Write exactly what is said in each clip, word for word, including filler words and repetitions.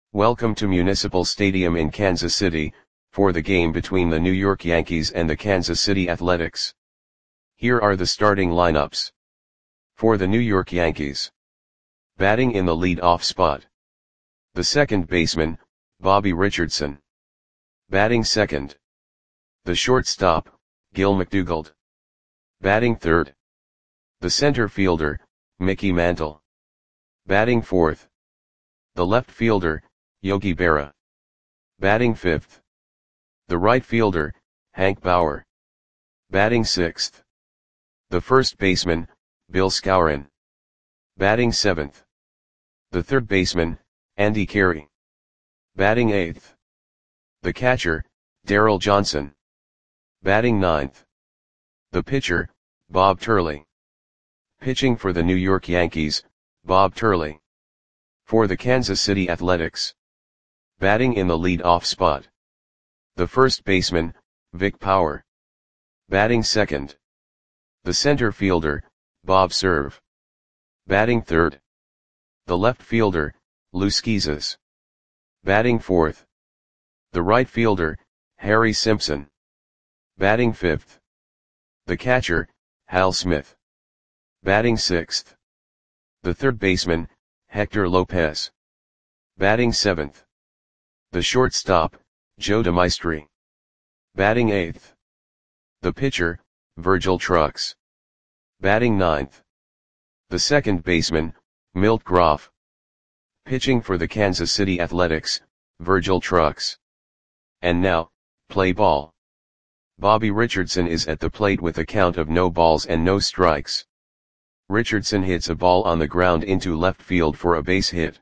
Welcome to Municipal Stadium in Kansas City, for the game between the New York Yankees and the Kansas City Athletics. Here are the starting lineups. For the New York Yankees. Batting in the lead-off spot. The second baseman, Bobby Richardson. Batting second. The shortstop, Gil McDougald. Batting third. The center fielder, Mickey Mantle. Batting fourth. The left fielder, Yogi Berra. Batting fifth. The right fielder, Hank Bauer. Batting sixth. The first baseman, Bill Skowron. Batting seventh. The third baseman, Andy Carey. Batting eighth. The catcher, Daryl Johnson. Batting ninth. The pitcher, Bob Turley. Pitching for the New York Yankees, Bob Turley. For the Kansas City Athletics. Batting in the lead-off spot. The first baseman, Vic Power. Batting second. The center fielder, Bob Cerv. Batting third. The left fielder, Lou Schizas. Batting fourth. The right fielder, Harry Simpson. Batting fifth. The catcher, Hal Smith. Batting sixth. The third baseman, Hector Lopez. Batting seventh. The shortstop, Joe DeMaestri. Batting eighth. The pitcher, Virgil Trucks. Batting ninth. The second baseman, Milt Groff. Pitching for the Kansas City Athletics, Virgil Trucks. And now, play ball. Bobby Richardson is at the plate with a count of no balls and no strikes. Richardson hits a ball on the ground into left field for a base hit.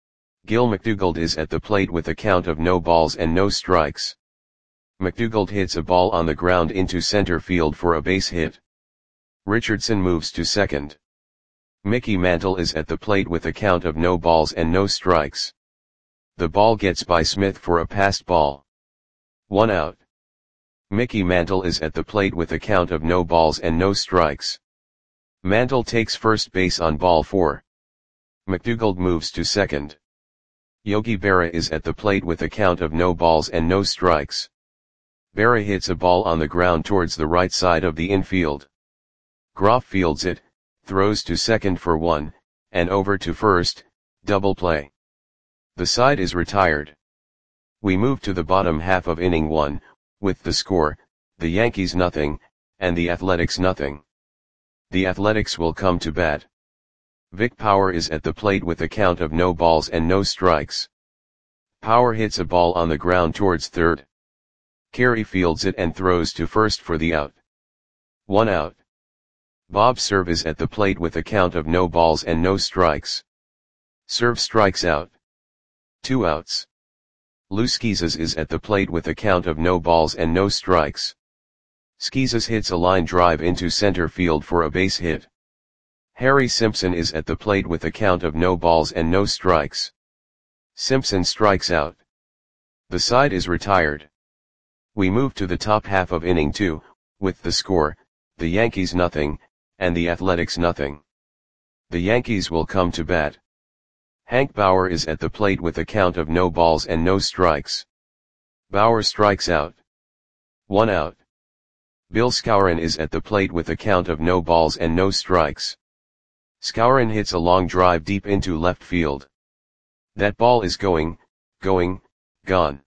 Gil McDougald is at the plate with a count of no balls and no strikes. McDougald hits a ball on the ground into center field for a base hit. Richardson moves to second. Mickey Mantle is at the plate with a count of no balls and no strikes. The ball gets by Smith for a passed ball. One out. Mickey Mantle is at the plate with a count of no balls and no strikes. Mantle takes first base on ball four. McDougald moves to second. Yogi Berra is at the plate with a count of no balls and no strikes. Berra hits a ball on the ground towards the right side of the infield. Groff fields it, throws to second for one, and over to first, double play. The side is retired. We move to the bottom half of inning one, with the score, the Yankees nothing, and the Athletics nothing. The Athletics will come to bat. Vic Power is at the plate with a count of no balls and no strikes. Power hits a ball on the ground towards third. Carey fields it and throws to first for the out. One out. Bob Cerv is at the plate with a count of no balls and no strikes. Cerv strikes out. Two outs. Lou Schizas is at the plate with a count of no balls and no strikes. Schizas hits a line drive into center field for a base hit. Harry Simpson is at the plate with a count of no balls and no strikes. Simpson strikes out. The side is retired. We move to the top half of inning two, with the score, the Yankees nothing, and the Athletics nothing. The Yankees will come to bat. Hank Bauer is at the plate with a count of no balls and no strikes. Bauer strikes out. One out. Bill Skowron is at the plate with a count of no balls and no strikes. Skowron hits a long drive deep into left field. That ball is going, going, gone.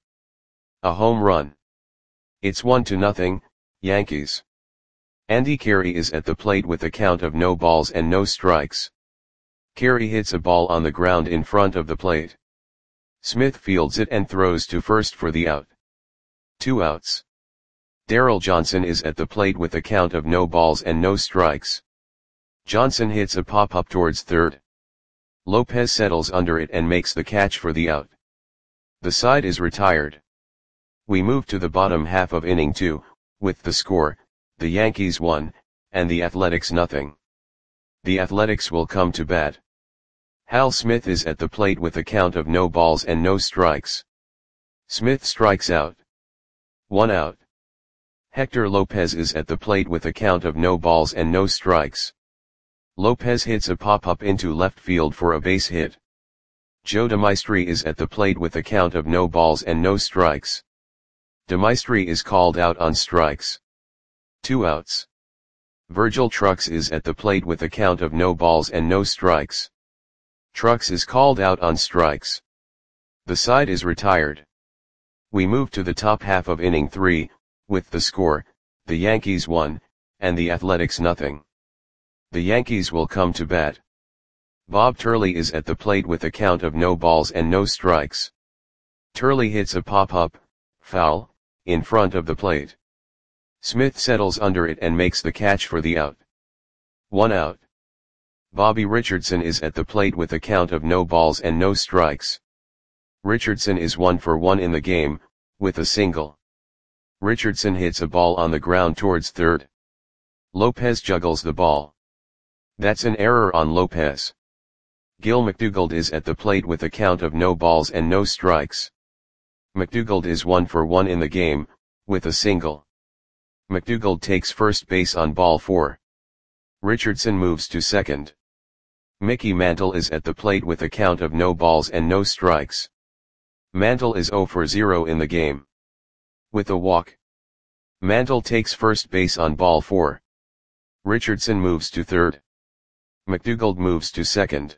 A home run. It's one to nothing, Yankees. Andy Carey is at the plate with a count of no balls and no strikes. Carey hits a ball on the ground in front of the plate. Smith fields it and throws to first for the out. Two outs. Daryl Johnson is at the plate with a count of no balls and no strikes. Johnson hits a pop-up towards third. Lopez settles under it and makes the catch for the out. The side is retired. We move to the bottom half of inning two, with the score, the Yankees one, and the Athletics nothing. The Athletics will come to bat. Hal Smith is at the plate with a count of no balls and no strikes. Smith strikes out. One out. Hector Lopez is at the plate with a count of no balls and no strikes. Lopez hits a pop-up into left field for a base hit. Joe DeMaestri is at the plate with a count of no balls and no strikes. DeMaestri is called out on strikes. Two outs. Virgil Trucks is at the plate with a count of no balls and no strikes. Trucks is called out on strikes. The side is retired. We move to the top half of inning three, with the score, the Yankees one, and the Athletics nothing. The Yankees will come to bat. Bob Turley is at the plate with a count of no balls and no strikes. Turley hits a pop-up, foul, in front of the plate. Smith settles under it and makes the catch for the out. One out. Bobby Richardson is at the plate with a count of no balls and no strikes. Richardson is one for one in the game, with a single. Richardson hits a ball on the ground towards third. Lopez juggles the ball. That's an error on Lopez. Gil McDougald is at the plate with a count of no balls and no strikes. McDougald is one for one in the game, with a single. McDougald takes first base on ball four. Richardson moves to second. Mickey Mantle is at the plate with a count of no balls and no strikes. Mantle is zero for zero in the game. With a walk. Mantle takes first base on ball four. Richardson moves to third. McDougald moves to second.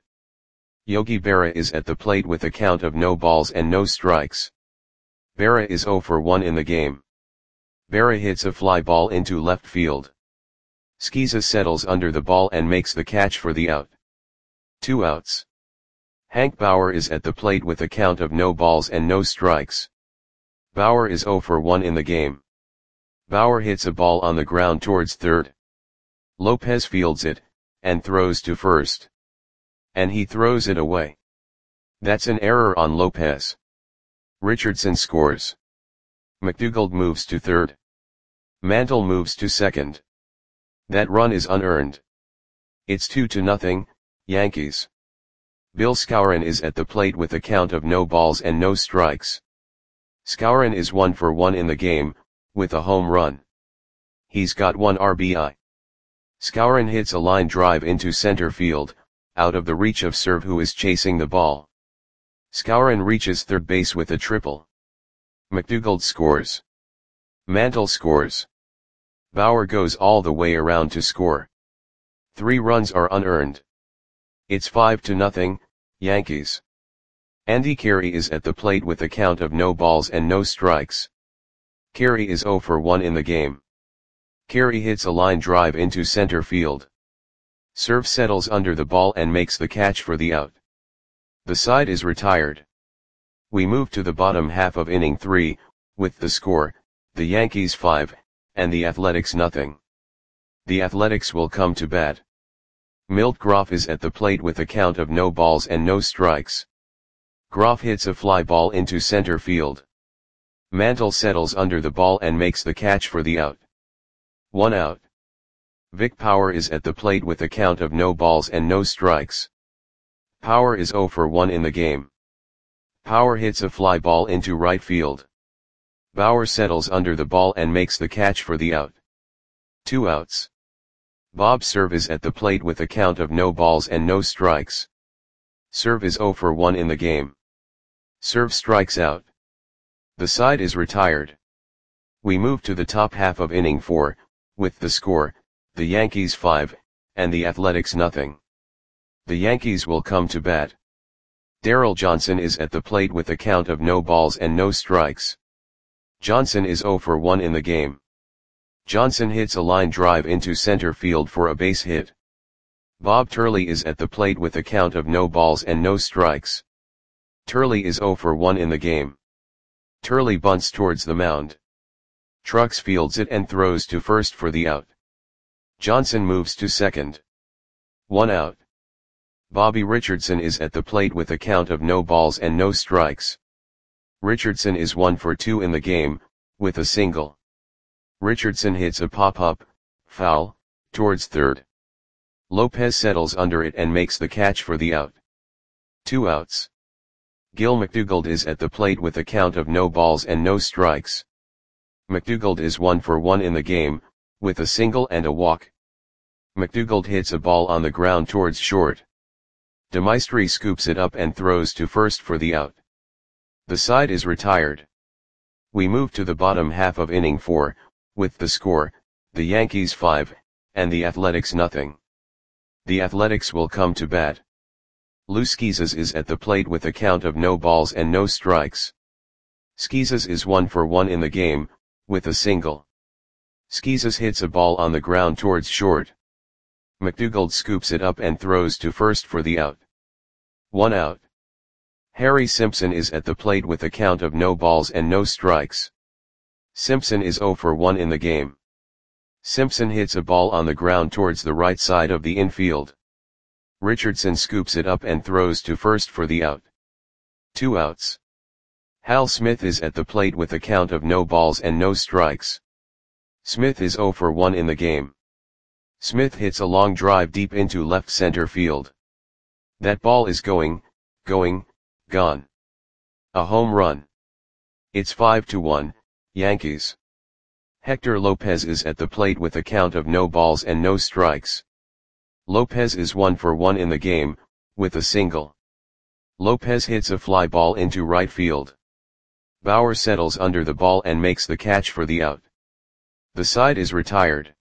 Yogi Berra is at the plate with a count of no balls and no strikes. Berra is zero for one in the game. Berra hits a fly ball into left field. Skeeza settles under the ball and makes the catch for the out. Two outs. Hank Bauer is at the plate with a count of no balls and no strikes. Bauer is zero for one in the game. Bauer hits a ball on the ground towards third. Lopez fields it, and throws to first. And he throws it away. That's an error on Lopez. Richardson scores. McDougald moves to third. Mantle moves to second. That run is unearned. It's two to nothing, Yankees. Bill Skowron is at the plate with a count of no balls and no strikes. Skowron is one for one in the game, with a home run. He's got one R B I. Skowron hits a line drive into center field, out of the reach of Serve, who is chasing the ball. Skowron reaches third base with a triple. McDougald scores. Mantle scores. Bauer goes all the way around to score. Three runs are unearned. It's five to nothing, Yankees. Andy Carey is at the plate with a count of no balls and no strikes. Carey is zero for one in the game. Carey hits a line drive into center field. Serve settles under the ball and makes the catch for the out. The side is retired. We move to the bottom half of inning three, with the score, the Yankees five, and the Athletics nothing. The Athletics will come to bat. Milt Groff is at the plate with a count of no balls and no strikes. Groff hits a fly ball into center field. Mantle settles under the ball and makes the catch for the out. One out. Vic Power is at the plate with a count of no balls and no strikes. Power is zero for one in the game. Power hits a fly ball into right field. Bauer settles under the ball and makes the catch for the out. Two outs. Bob Serve is at the plate with a count of no balls and no strikes. Serve is zero for one in the game. Serve strikes out. The side is retired. We move to the top half of inning four, with the score, the Yankees five, and the Athletics nothing. The Yankees will come to bat. Darryl Johnson is at the plate with a count of no balls and no strikes. Johnson is zero for one in the game. Johnson hits a line drive into center field for a base hit. Bob Turley is at the plate with a count of no balls and no strikes. Turley is zero for one in the game. Turley bunts towards the mound. Trucks fields it and throws to first for the out. Johnson moves to second. One out. Bobby Richardson is at the plate with a count of no balls and no strikes. Richardson is one for two in the game, with a single. Richardson hits a pop-up, foul, towards third. Lopez settles under it and makes the catch for the out. Two outs. Gil McDougald is at the plate with a count of no balls and no strikes. McDougald is one for one in the game, with a single and a walk. McDougald hits a ball on the ground towards short. DeMaestri scoops it up and throws to first for the out. The side is retired. We move to the bottom half of inning four, with the score, the Yankees five, and the Athletics nothing. The Athletics will come to bat. Lou Schizas is at the plate with a count of no balls and no strikes. Schizas is one for one in the game, with a single. Schizas hits a ball on the ground towards short. McDougald scoops it up and throws to first for the out. One out. Harry Simpson is at the plate with a count of no balls and no strikes. Simpson is zero for one in the game. Simpson hits a ball on the ground towards the right side of the infield. Richardson scoops it up and throws to first for the out. Two outs. Hal Smith is at the plate with a count of no balls and no strikes. Smith is zero for one in the game. Smith hits a long drive deep into left center field. That ball is going, going, gone. A home run. It's five to one, Yankees. Hector Lopez is at the plate with a count of no balls and no strikes. Lopez is one for one in the game, with a single. Lopez hits a fly ball into right field. Bauer settles under the ball and makes the catch for the out. The side is retired.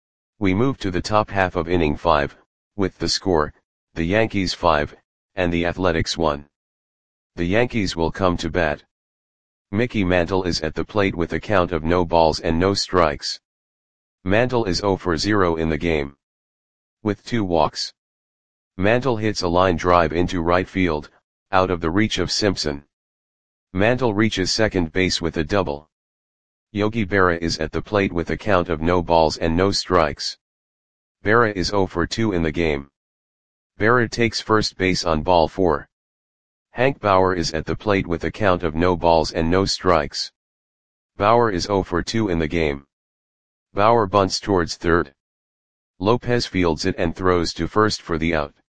We move to the top half of inning five, with the score, the Yankees five, and the Athletics one. The Yankees will come to bat. Mickey Mantle is at the plate with a count of no balls and no strikes. Mantle is zero for zero in the game. With two walks. Mantle hits a line drive into right field, out of the reach of Simpson. Mantle reaches second base with a double. Yogi Berra is at the plate with a count of no balls and no strikes. Berra is zero for two in the game. Berra takes first base on ball four. Hank Bauer is at the plate with a count of no balls and no strikes. Bauer is zero for two in the game. Bauer bunts towards third. Lopez fields it and throws to first for the out.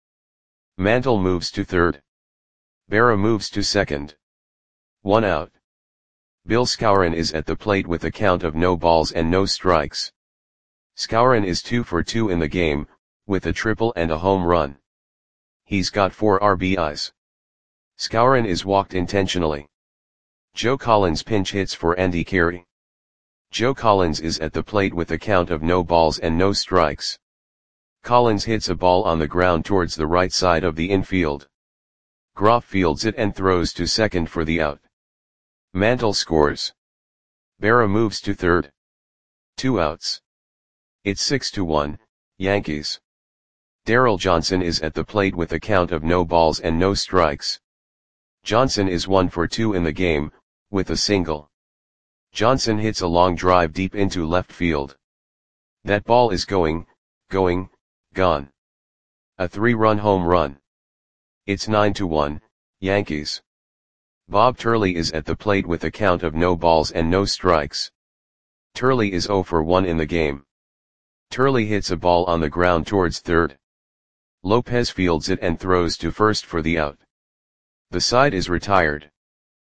Mantle moves to third. Berra moves to second. One out. Bill Skowron is at the plate with a count of no balls and no strikes. Skowron is two for two in the game, with a triple and a home run. He's got four R B Is. Skowron is walked intentionally. Joe Collins pinch hits for Andy Carey. Joe Collins is at the plate with a count of no balls and no strikes. Collins hits a ball on the ground towards the right side of the infield. Groff fields it and throws to second for the out. Mantle scores. Berra moves to third. Two outs. It's six to one, Yankees. Darryl Johnson is at the plate with a count of no balls and no strikes. Johnson is one for two in the game, with a single. Johnson hits a long drive deep into left field. That ball is going, going, gone. A three-run home run. It's nine to one, Yankees. Bob Turley is at the plate with a count of no balls and no strikes. Turley is zero for one in the game. Turley hits a ball on the ground towards third. Lopez fields it and throws to first for the out. The side is retired.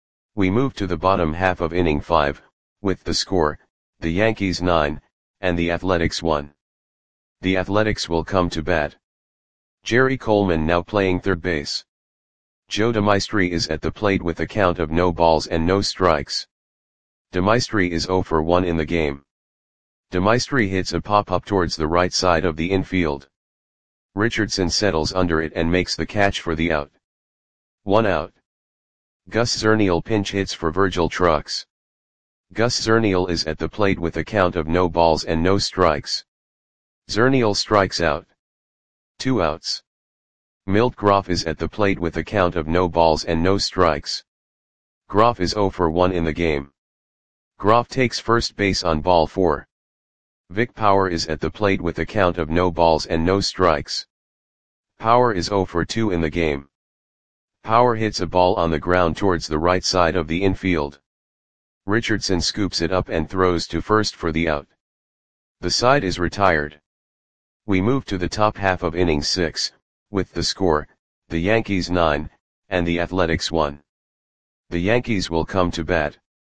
We move to the bottom half of inning five, with the score, the Yankees nine, and the Athletics one. The Athletics will come to bat. Jerry Coleman now playing third base. Joe DeMaestri is at the plate with a count of no balls and no strikes. DeMaestri is zero for one in the game. DeMaestri hits a pop-up towards the right side of the infield. Richardson settles under it and makes the catch for the out. One out. Gus Zernial pinch hits for Virgil Trucks. Gus Zernial is at the plate with a count of no balls and no strikes. Zernial strikes out. Two outs. Milt Groff is at the plate with a count of no balls and no strikes. Groff is zero for one in the game. Groff takes first base on ball four. Vic Power is at the plate with a count of no balls and no strikes. Power is zero for two in the game. Power hits a ball on the ground towards the right side of the infield. Richardson scoops it up and throws to first for the out. The side is retired. We move to the top half of inning six, with the score, the Yankees nine, and the Athletics one. The Yankees will come to bat.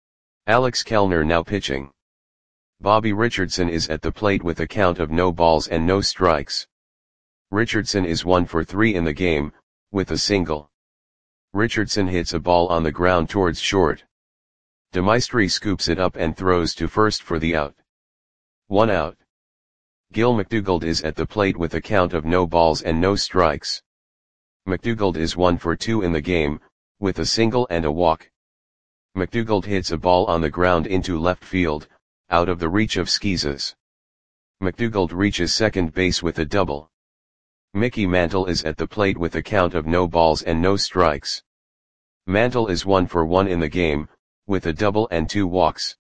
Alex Kellner now pitching. Bobby Richardson is at the plate with a count of no balls and no strikes. Richardson is one for three in the game, with a single. Richardson hits a ball on the ground towards short. DeMaestri scoops it up and throws to first for the out. One out. Gil McDougald is at the plate with a count of no balls and no strikes. McDougald is one for two in the game, with a single and a walk. McDougald hits a ball on the ground into left field, out of the reach of Skeezes. McDougald reaches second base with a double. Mickey Mantle is at the plate with a count of no balls and no strikes. Mantle is one for one in the game, with a double and two walks.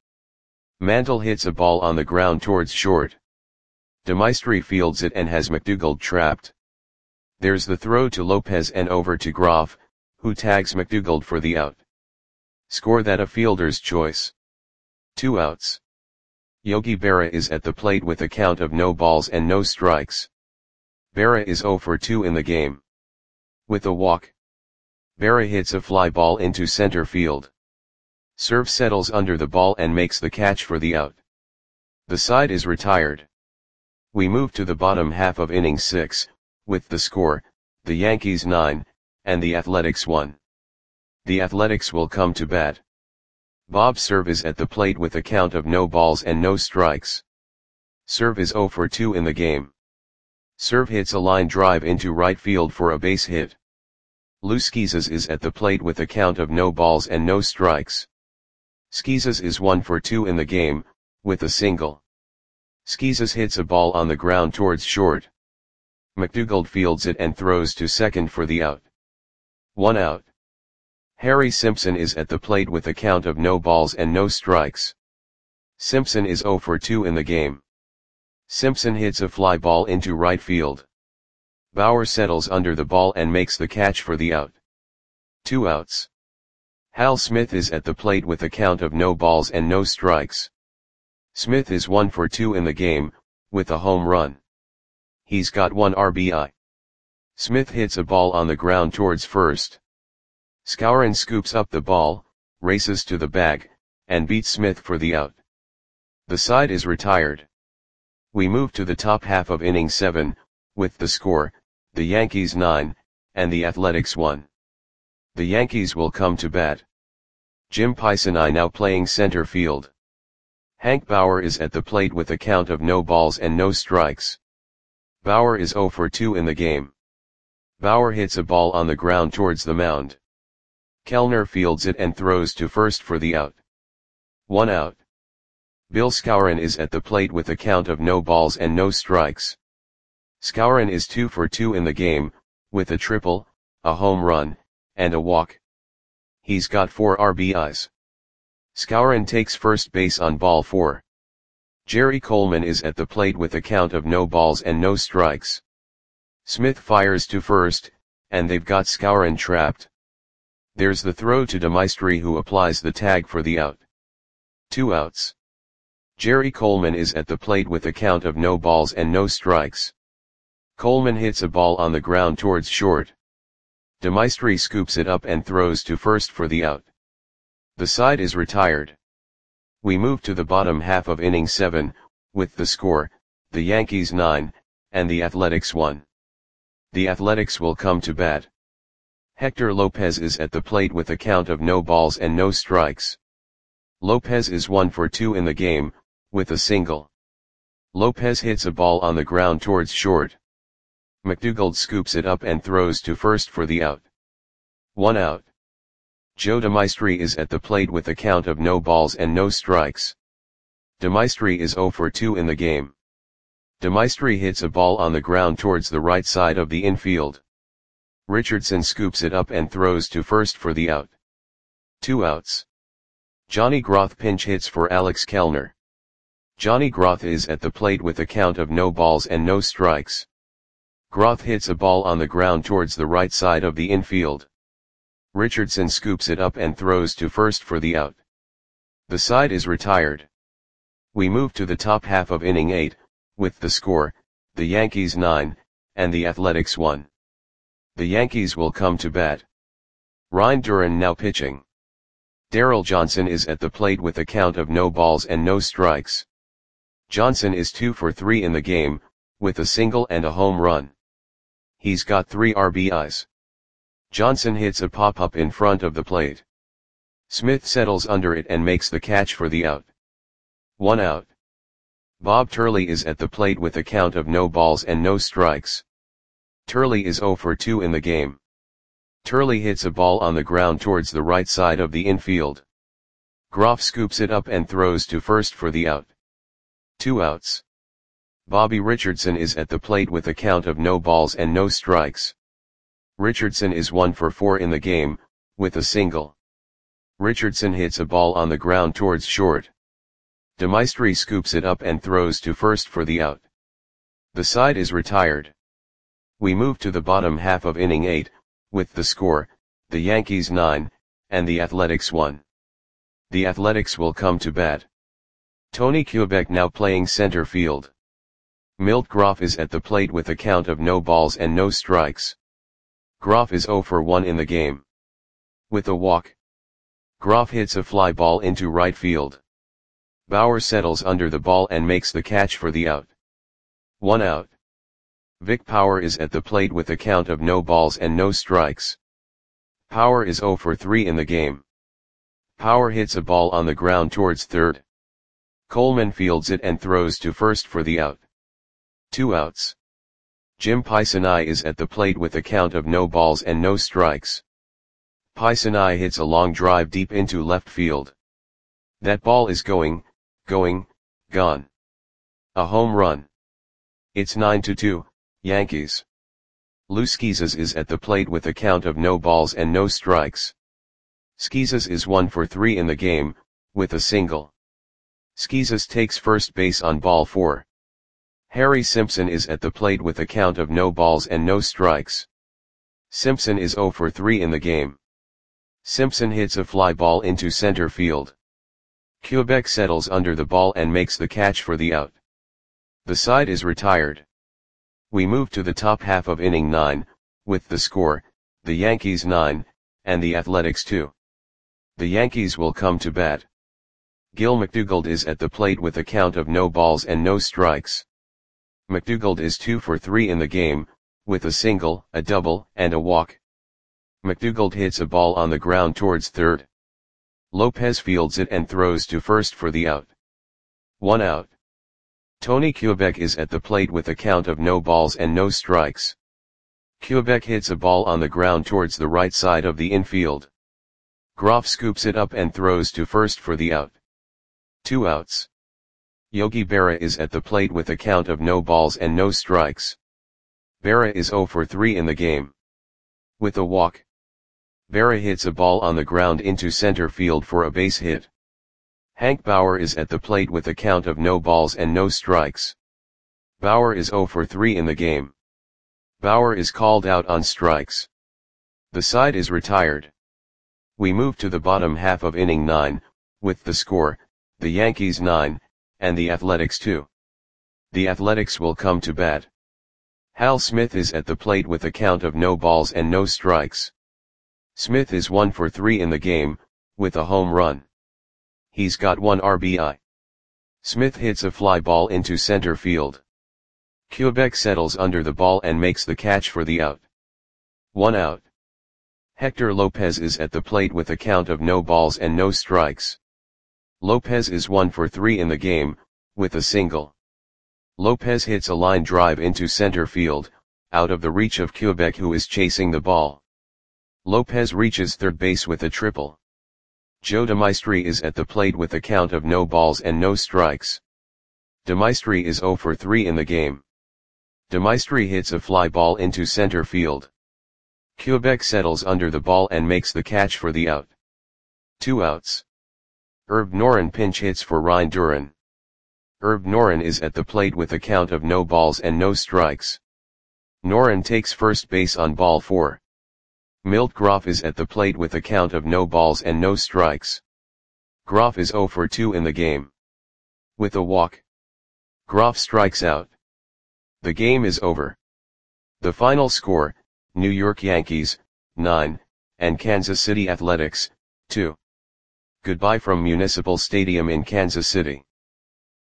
Mantle hits a ball on the ground towards short. DeMaestri fields it and has McDougald trapped. There's the throw to Lopez and over to Groff, who tags McDougald for the out. Score that a fielder's choice. Two outs. Yogi Berra is at the plate with a count of no balls and no strikes. Berra is zero for two in the game. With a walk. Berra hits a fly ball into center field. Serve settles under the ball and makes the catch for the out. The side is retired. We move to the bottom half of inning six, with the score, the Yankees nine, and the Athletics one. The Athletics will come to bat. Bob Cerv is at the plate with a count of no balls and no strikes. Cerv is zero for two in the game. Cerv hits a line drive into right field for a base hit. Lou Skeezes is at the plate with a count of no balls and no strikes. Skeezes is one for two in the game, with a single. Skeezes hits a ball on the ground towards short. McDougald fields it and throws to second for the out. One out. Harry Simpson is at the plate with a count of no balls and no strikes. Simpson is zero for two in the game. Simpson hits a fly ball into right field. Bauer settles under the ball and makes the catch for the out. Two outs. Hal Smith is at the plate with a count of no balls and no strikes. Smith is one for two in the game, with a home run. He's got one R B I. Smith hits a ball on the ground towards first. Skowron scoops up the ball, races to the bag, and beats Smith for the out. The side is retired. We move to the top half of inning seven, with the score, the Yankees nine, and the Athletics one. The Yankees will come to bat. Jim Pisani now playing center field. Hank Bauer is at the plate with a count of no balls and no strikes. Bauer is zero for two in the game. Bauer hits a ball on the ground towards the mound. Kellner fields it and throws to first for the out. One out. Bill Skowron is at the plate with a count of no balls and no strikes. Skowron is two for two in the game, with a triple, a home run, and a walk. He's got four R B Is. Skowron takes first base on ball four. Jerry Coleman is at the plate with a count of no balls and no strikes. Smith fires to first, and they've got Skowron trapped. There's the throw to DeMaestri, who applies the tag for the out. Two outs. Jerry Coleman is at the plate with a count of no balls and no strikes. Coleman hits a ball on the ground towards short. DeMaestri scoops it up and throws to first for the out. The side is retired. We move to the bottom half of inning seven, with the score, the Yankees nine, and the Athletics one. The Athletics will come to bat. Hector Lopez is at the plate with a count of no balls and no strikes. Lopez is one for two in the game, with a single. Lopez hits a ball on the ground towards short. McDougald scoops it up and throws to first for the out. One out. Joe DeMaestri is at the plate with a count of no balls and no strikes. DeMaestri is zero for two in the game. DeMaestri hits a ball on the ground towards the right side of the infield. Richardson scoops it up and throws to first for the out. Two outs. Johnny Groth pinch hits for Alex Kellner. Johnny Groth is at the plate with a count of no balls and no strikes. Groth hits a ball on the ground towards the right side of the infield. Richardson scoops it up and throws to first for the out. The side is retired. We move to the top half of inning eight, with the score, the Yankees nine, and the Athletics one. The Yankees will come to bat. Ryan Duran now pitching. Darryl Johnson is at the plate with a count of no balls and no strikes. Johnson is two for three in the game, with a single and a home run. He's got three R B Is. Johnson hits a pop-up in front of the plate. Smith settles under it and makes the catch for the out. One out. Bob Turley is at the plate with a count of no balls and no strikes. Turley is oh for two in the game. Turley hits a ball on the ground towards the right side of the infield. Groff scoops it up and throws to first for the out. Two outs. Bobby Richardson is at the plate with a count of no balls and no strikes. Richardson is one for four in the game, with a single. Richardson hits a ball on the ground towards short. DeMaestri scoops it up and throws to first for the out. The side is retired. We move to the bottom half of inning eight, with the score, the Yankees nine, and the Athletics one. The Athletics will come to bat. Tony Kubek now playing center field. Milt Groff is at the plate with a count of no balls and no strikes. Groff is oh for one in the game. With a walk. Groff hits a fly ball into right field. Bauer settles under the ball and makes the catch for the out. One out. Vic Power is at the plate with a count of no balls and no strikes. Power is oh for three in the game. Power hits a ball on the ground towards third. Coleman fields it and throws to first for the out. Two outs. Jim Pisani is at the plate with a count of no balls and no strikes. Pisani hits a long drive deep into left field. That ball is going, going, gone. A home run. It's nine to two, Yankees. Lou Schizas is at the plate with a count of no balls and no strikes. Schizas is one for three in the game, with a single. Schizas takes first base on ball four. Harry Simpson is at the plate with a count of no balls and no strikes. Simpson is oh for three in the game. Simpson hits a fly ball into center field. Kubek settles under the ball and makes the catch for the out. The side is retired. We move to the top half of inning nine, with the score, the Yankees nine, and the Athletics two. The Yankees will come to bat. Gil McDougald is at the plate with a count of no balls and no strikes. McDougald is two for three in the game, with a single, a double, and a walk. McDougald hits a ball on the ground towards third. Lopez fields it and throws to first for the out. One out. Tony Kubek is at the plate with a count of no balls and no strikes. Kubek hits a ball on the ground towards the right side of the infield. Groff scoops it up and throws to first for the out. Two outs. Yogi Berra is at the plate with a count of no balls and no strikes. Berra is oh for three in the game. With a walk. Berra hits a ball on the ground into center field for a base hit. Hank Bauer is at the plate with a count of no balls and no strikes. Bauer is oh for three in the game. Bauer is called out on strikes. The side is retired. We move to the bottom half of inning nine, with the score, the Yankees nine, and the Athletics two. The Athletics will come to bat. Hal Smith is at the plate with a count of no balls and no strikes. Smith is one for three in the game, with a home run. He's got one R B I. Smith hits a fly ball into center field. Kubek settles under the ball and makes the catch for the out. One out. Hector Lopez is at the plate with a count of no balls and no strikes. Lopez is one for three in the game, with a single. Lopez hits a line drive into center field, out of the reach of Kubek who is chasing the ball. Lopez reaches third base with a triple. Joe DeMaestri is at the plate with a count of no balls and no strikes. DeMaestri is oh for three in the game. DeMaestri hits a fly ball into center field. Kubek settles under the ball and makes the catch for the out. Two outs. Herb Noren pinch hits for Ryan Duran. Herb Noren is at the plate with a count of no balls and no strikes. Noren takes first base on ball four. Milt Groff is at the plate with a count of no balls and no strikes. Groff is oh for two in the game. With a walk. Groff strikes out. The game is over. The final score, New York Yankees, nine, and Kansas City Athletics, two. Goodbye from Municipal Stadium in Kansas City.